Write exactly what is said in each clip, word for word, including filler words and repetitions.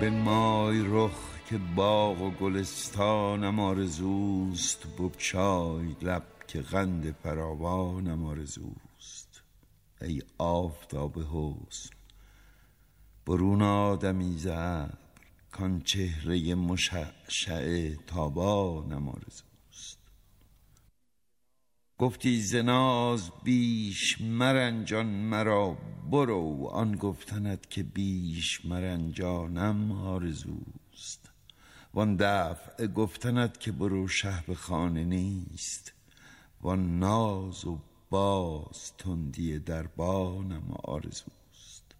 بنمای رخ که باغ و گلستانم آرزوست، بگشای لب که قند فراوانم آرزوست. ای آفتاب حسن برون آدمی ز ابر، کان چهره مشعشع تابانم آرزوست. گفتی ز ناز بیش مرنجان مرا، برو آن گفتنت که بیش مرنجانم آرزوست. وان دفع گفتنت که برو شه به خانه نیست، وان ناز و باز تندی دربانم آرزوست.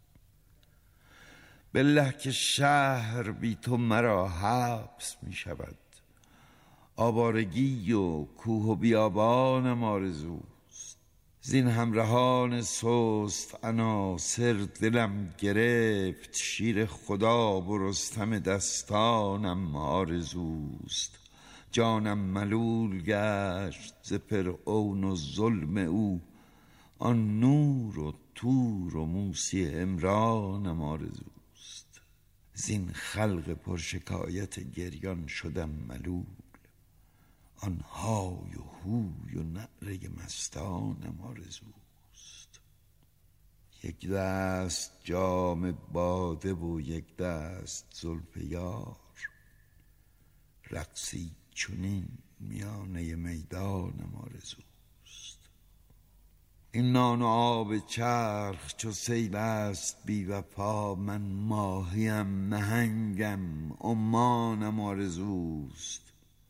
بالله که شهر بی تو مرا حبس می شود، آوارگی و کوه و بیابانم آرزوست. زین همرهان سست عناصر دلم گرفت، شیر خدا و رستم دستانم آرزوست. جانم ملول گشت ز فرعون و ظلم او، آن نور و طور و موسی عمرانم آرزوست. زین خلق پرشکایت گریان شدم ملول، آن های و هوی و نعره مستانم آرزوست. یک دست جام باده و یک دست زلف یار، رقصی چنین میانه میدانم آرزوست. این نان و آب چرخ چو سیل است بی وفا، من ماهیم نهنگم عمانم آرزوست.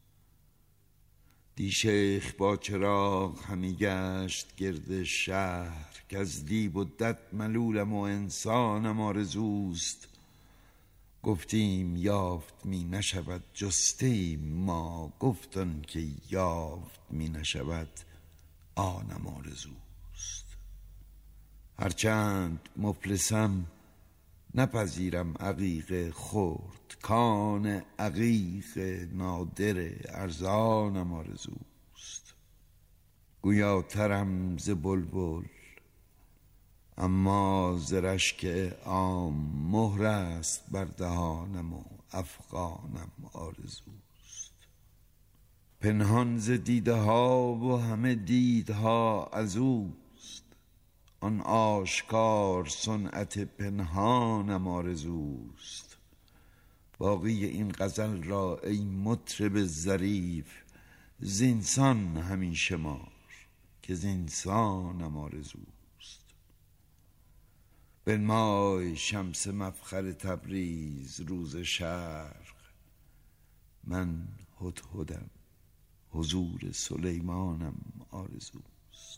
دی شیخ با چراغ همی گشت گرد شهر، که از دیو و دد ملولم و انسانم آرزوست. گفتیم یافت می نشود جستیم ما، گفت آن که یافت می نشود آنم آرزوست. هرچند مفلسم نپذیرم عقیق خرد، کان عقیق نادر ارزانم آرزوست. گویاترم ز بلبل اما ز رشک عام، مهر است بر دهانم و افغانم آرزوست. پنهان ز دیده ها و همه دیدها از اوست، آن آشکار صنعت پنهانم آرزوست. باقی این غزل را ای مطرب ظریف، زینسان همین شمار که زینسانم آرزوست. بنمای شمس مفخر تبریز روز شرق، من هدهدم حضور سلیمانم آرزوست.